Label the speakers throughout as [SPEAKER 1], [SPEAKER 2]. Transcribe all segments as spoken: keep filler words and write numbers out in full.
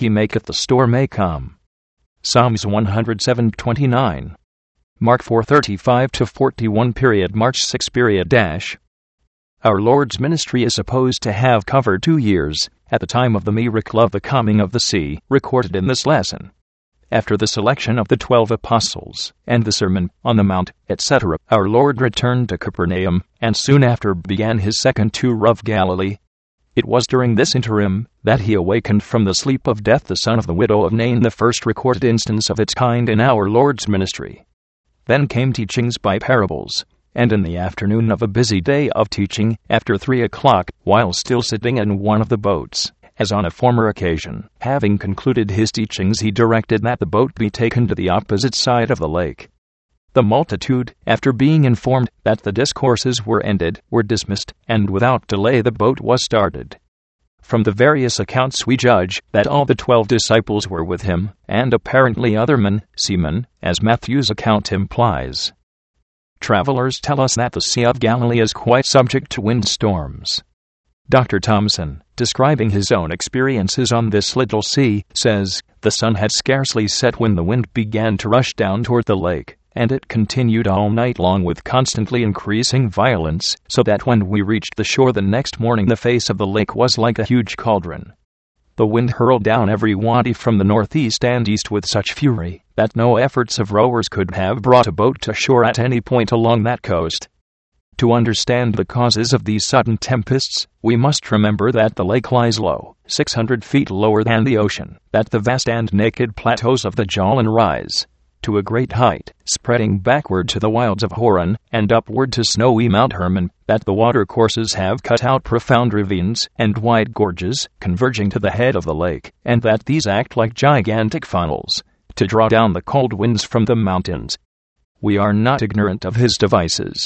[SPEAKER 1] he maketh the storm a calm. Psalms one oh seven twenty-nine. Mark four thirty-five to forty-one. March sixth. Dash. Our Lord's ministry is supposed to have covered two years, at the time of the miracle of the calming of the sea, recorded in this lesson. After the selection of the twelve apostles, and the Sermon on the Mount, et cetera, our Lord returned to Capernaum, and soon after began his second tour of Galilee. It was during this interim that he awakened from the sleep of death the son of the widow of Nain, the first recorded instance of its kind in our Lord's ministry. Then came teachings by parables, and in the afternoon of a busy day of teaching, after three o'clock, while still sitting in one of the boats, as on a former occasion, having concluded his teachings, he directed that the boat be taken to the opposite side of the lake. The multitude, after being informed that the discourses were ended, were dismissed, and without delay the boat was started. From the various accounts we judge that all the twelve disciples were with him, and apparently other men, seamen, as Matthew's account implies. Travelers tell us that the Sea of Galilee is quite subject to windstorms. Doctor Thomson, describing his own experiences on this little sea, says, "The sun had scarcely set when the wind began to rush down toward the lake, and it continued all night long with constantly increasing violence, so that when we reached the shore the next morning the face of the lake was like a huge cauldron. The wind hurled down every wadi from the northeast and east with such fury that no efforts of rowers could have brought a boat to shore at any point along that coast." To understand the causes of these sudden tempests, we must remember that the lake lies low, six hundred feet lower than the ocean, that the vast and naked plateaus of the Jolin rise to a great height, spreading backward to the wilds of Horon, and upward to snowy Mount Hermon, that the watercourses have cut out profound ravines and wide gorges, converging to the head of the lake, and that these act like gigantic funnels, to draw down the cold winds from the mountains. We are not ignorant of his devices.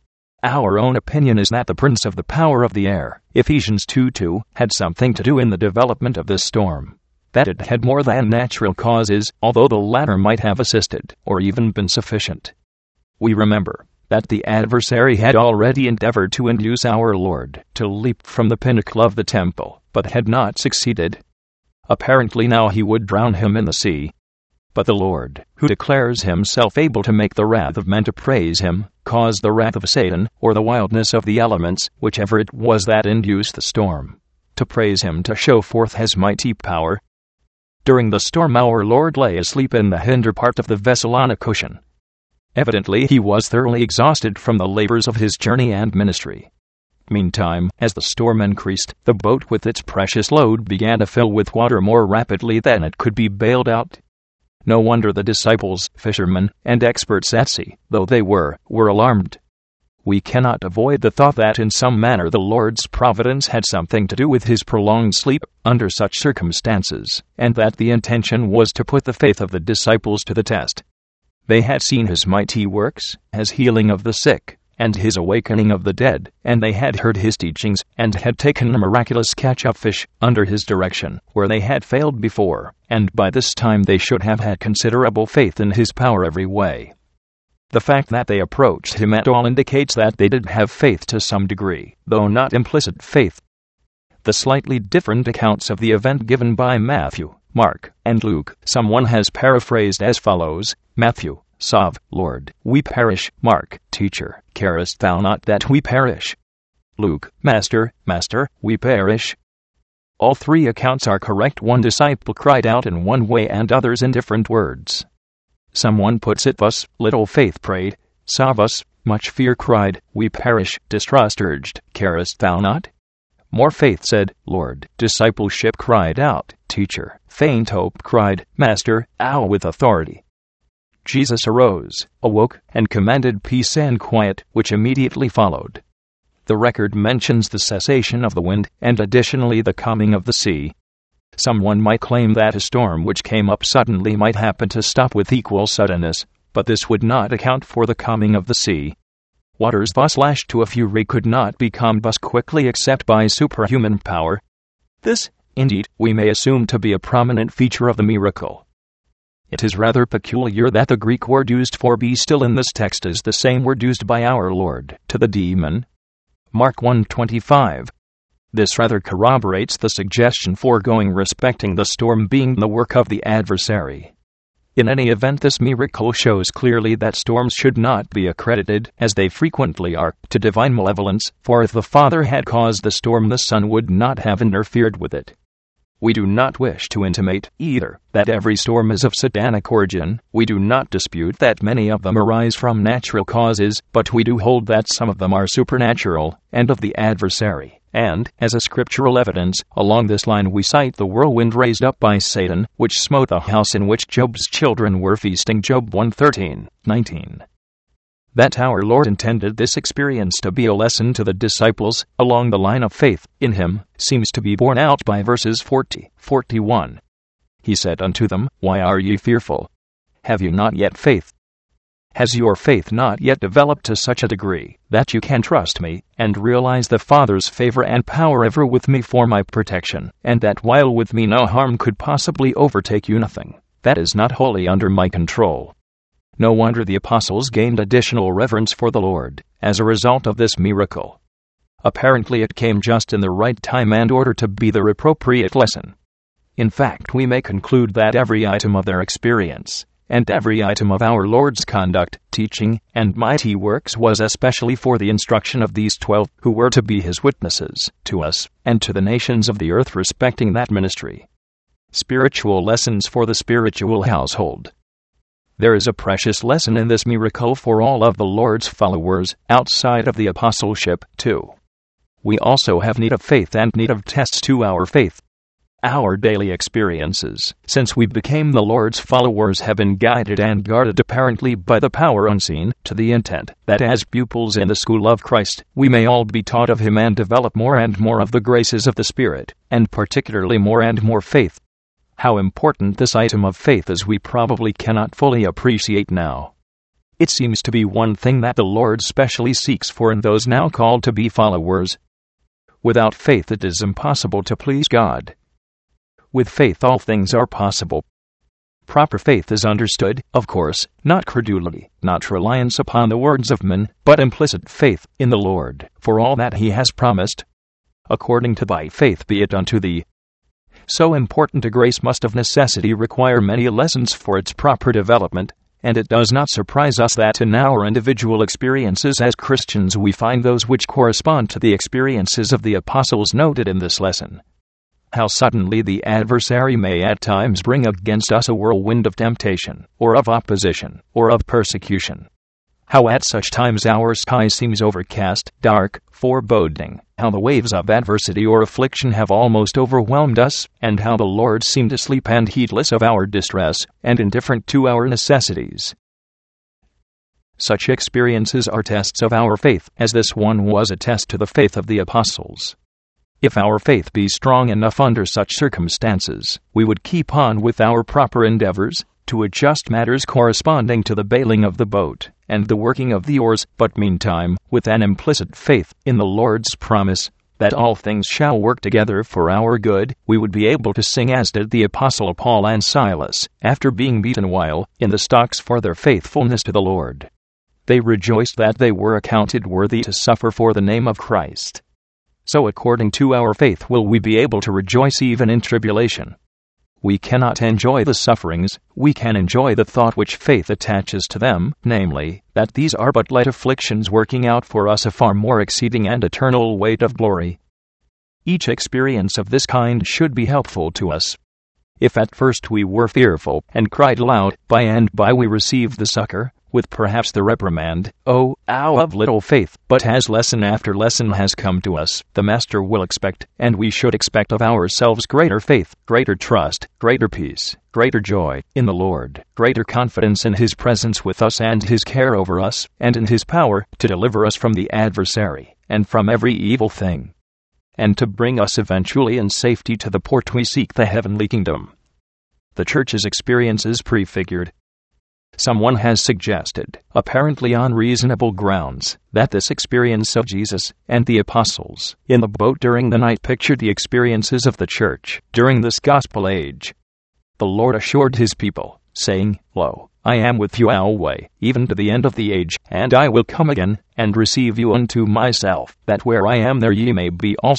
[SPEAKER 1] Our own opinion is that the prince of the power of the air, Ephesians two two, had something to do in the development of this storm. That it had more than natural causes, although the latter might have assisted, or even been sufficient. We remember that the adversary had already endeavored to induce our Lord to leap from the pinnacle of the temple, but had not succeeded. Apparently now he would drown him in the sea. But the Lord, who declares himself able to make the wrath of men to praise him, caused the wrath of Satan, or the wildness of the elements, whichever it was that induced the storm, to praise him, to show forth his mighty power. During the storm our Lord lay asleep in the hinder part of the vessel on a cushion. Evidently he was thoroughly exhausted from the labors of his journey and ministry. Meantime, as the storm increased, the boat with its precious load began to fill with water more rapidly than it could be bailed out. No wonder the disciples, fishermen, and experts at sea, though they were, were alarmed. We cannot avoid the thought that in some manner the Lord's providence had something to do with his prolonged sleep under such circumstances, and that the intention was to put the faith of the disciples to the test. They had seen his mighty works, his healing of the sick, and his awakening of the dead, and they had heard his teachings, and had taken a miraculous catch of fish under his direction, where they had failed before, and by this time they should have had considerable faith in his power every way. The fact that they approached him at all indicates that they did have faith to some degree, though not implicit faith. The slightly different accounts of the event given by Matthew, Mark, and Luke, someone has paraphrased as follows: Matthew, Sav, Lord, we perish. Mark, Teacher, carest thou not that we perish? Luke, Master, Master, we perish. All three accounts are correct. One disciple cried out in one way and others in different words. Someone puts it thus: little faith prayed, Sav us, much fear cried, we perish. Distrust urged, carest thou not? More faith said, Lord. Discipleship cried out, Teacher. Faint hope cried, Master, ow with authority. Jesus arose, awoke, and commanded peace and quiet, which immediately followed. The record mentions the cessation of the wind, and additionally the calming of the sea. Someone might claim that a storm which came up suddenly might happen to stop with equal suddenness, but this would not account for the calming of the sea. Waters thus lashed to a fury could not be calmed thus quickly except by superhuman power. This, indeed, we may assume to be a prominent feature of the miracle. It is rather peculiar that the Greek word used for be still in this text is the same word used by our Lord to the demon. Mark one twenty-five. This rather corroborates the suggestion foregoing respecting the storm being the work of the adversary. In any event, this miracle shows clearly that storms should not be accredited, as they frequently are, to divine malevolence, for if the Father had caused the storm, the Son would not have interfered with it. We do not wish to intimate, either, that every storm is of satanic origin. We do not dispute that many of them arise from natural causes, but we do hold that some of them are supernatural, and of the adversary. And, as a scriptural evidence, along this line we cite the whirlwind raised up by Satan, which smote the house in which Job's children were feasting, Job one thirteen, nineteen. That our Lord intended this experience to be a lesson to the disciples, along the line of faith in Him, seems to be borne out by verses forty, forty-one. He said unto them, Why are ye fearful? Have you not yet faith? Has your faith not yet developed to such a degree that you can trust me, and realize the Father's favor and power ever with me for my protection, and that while with me no harm could possibly overtake you, nothing that is not wholly under my control? No wonder the apostles gained additional reverence for the Lord as a result of this miracle. Apparently it came just in the right time and order to be their appropriate lesson. In fact, we may conclude that every item of their experience, and every item of our Lord's conduct, teaching, and mighty works was especially for the instruction of these twelve, who were to be His witnesses, to us, and to the nations of the earth respecting that ministry. Spiritual lessons for the spiritual household. There is a precious lesson in this miracle for all of the Lord's followers, outside of the apostleship, too. We also have need of faith and need of tests to our faith. Our daily experiences, since we became the Lord's followers, have been guided and guarded apparently by the power unseen, to the intent that as pupils in the school of Christ, we may all be taught of Him and develop more and more of the graces of the Spirit, and particularly more and more faith. How important this item of faith is we probably cannot fully appreciate now. It seems to be one thing that the Lord specially seeks for in those now called to be followers. Without faith it is impossible to please God. With faith all things are possible. Proper faith is understood, of course, not credulity, not reliance upon the words of men, but implicit faith in the Lord, for all that He has promised. According to by faith be it unto thee. So important a grace must of necessity require many lessons for its proper development, and it does not surprise us that in our individual experiences as Christians we find those which correspond to the experiences of the apostles noted in this lesson. How suddenly the adversary may at times bring against us a whirlwind of temptation, or of opposition, or of persecution. How at such times our sky seems overcast, dark, foreboding, how the waves of adversity or affliction have almost overwhelmed us, and how the Lord seemed asleep and heedless of our distress, and indifferent to our necessities. Such experiences are tests of our faith, as this one was a test to the faith of the apostles. If our faith be strong enough under such circumstances, we would keep on with our proper endeavors to adjust matters corresponding to the bailing of the boat and the working of the oars, but meantime, with an implicit faith in the Lord's promise that all things shall work together for our good, we would be able to sing as did the Apostle Paul and Silas, after being beaten while in the stocks for their faithfulness to the Lord. They rejoiced that they were accounted worthy to suffer for the name of Christ. So according to our faith will we be able to rejoice even in tribulation. We cannot enjoy the sufferings, we can enjoy the thought which faith attaches to them, namely, that these are but light afflictions working out for us a far more exceeding and eternal weight of glory. Each experience of this kind should be helpful to us. If at first we were fearful and cried aloud, by and by we received the succor, with perhaps the reprimand, "Oh, thou of little faith," but as lesson after lesson has come to us, the Master will expect, and we should expect of ourselves, greater faith, greater trust, greater peace, greater joy in the Lord, greater confidence in His presence with us and His care over us, and in His power to deliver us from the adversary, and from every evil thing, and to bring us eventually in safety to the port we seek, the heavenly kingdom. The Church's experience is prefigured. Someone has suggested, apparently on reasonable grounds, that this experience of Jesus and the apostles in the boat during the night pictured the experiences of the Church during this gospel age. The Lord assured His people, saying, "Lo, I am with you alway, even to the end of the age, and I will come again, and receive you unto myself, that where I am there ye may be also.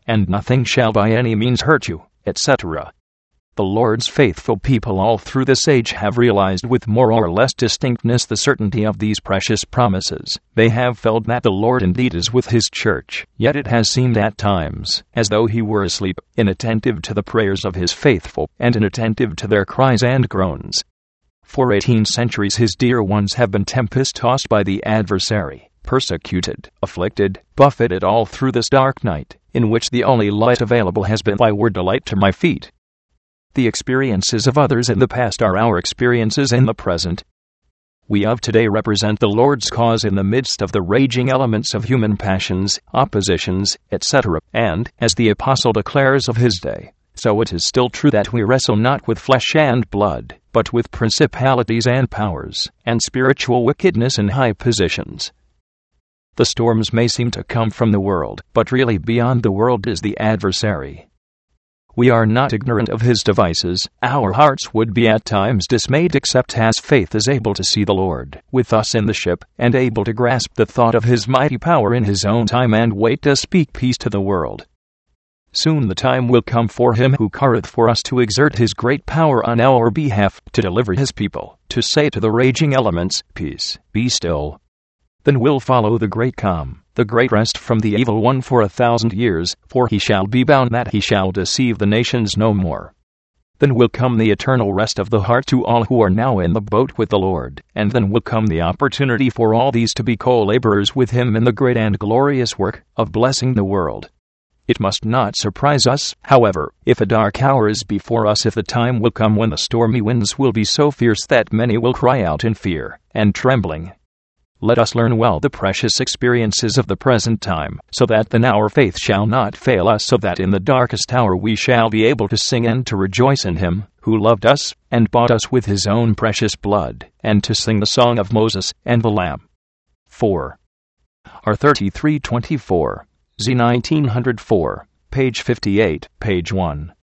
[SPEAKER 1] and nothing shall by any means hurt you, et cetera. The Lord's faithful people all through this age have realized with more or less distinctness the certainty of these precious promises. They have felt that the Lord indeed is with His church, yet it has seemed at times as though He were asleep, inattentive to the prayers of His faithful, and inattentive to their cries and groans. For eighteen centuries His dear ones have been tempest-tossed by the adversary, persecuted, afflicted, buffeted all through this dark night, in which the only light available has been Thy word, a light to my feet. The experiences of others in the past are our experiences in the present. We of today represent the Lord's cause in the midst of the raging elements of human passions, oppositions, et cetera, and, as the Apostle declares of his day, so it is still true that we wrestle not with flesh and blood, but with principalities and powers, and spiritual wickedness in high positions. The storms may seem to come from the world, but really beyond the world is the adversary. We are not ignorant of his devices. Our hearts would be at times dismayed except as faith is able to see the Lord with us in the ship, and able to grasp the thought of his mighty power in his own time and wait to speak peace to the world. Soon the time will come for him who careth for us to exert his great power on our behalf, to deliver his people, to say to the raging elements, Peace, be still. Then will follow the great calm, the great rest from the evil one for a thousand years, for he shall be bound that he shall deceive the nations no more. Then will come the eternal rest of the heart to all who are now in the boat with the Lord, and then will come the opportunity for all these to be co-laborers with him in the great and glorious work of blessing the world. It must not surprise us, however, if a dark hour is before us, if the time will come when the stormy winds will be so fierce that many will cry out in fear and trembling. Let us learn well the precious experiences of the present time, so that then our faith shall not fail us, so that in the darkest hour we shall be able to sing and to rejoice in him, who loved us, and bought us with his own precious blood, and to sing the song of Moses and the Lamb. four. R thirty-three twenty-four, Z nineteen oh four, page fifty-eight, page one.